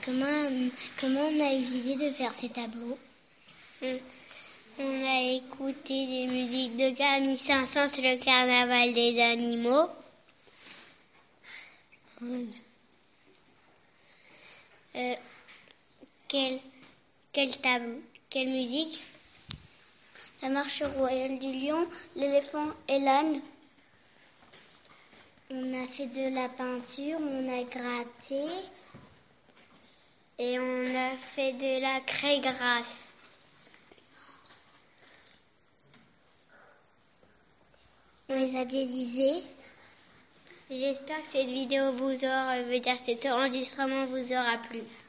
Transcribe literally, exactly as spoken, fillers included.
Comment, comment on a eu l'idée de faire ces tableaux? On, on a écouté des musiques de Camille Saint-Saëns, le carnaval des animaux. Oui. Euh, quel, quel tableau? Quelle musique? La marche royale du lion, l'éléphant et l'âne. On a fait de la peinture, on a gratté. Et on a fait de la craie grasse. On les a déguisés. J'espère que cette vidéo vous aura, veut dire cet enregistrement vous aura plu.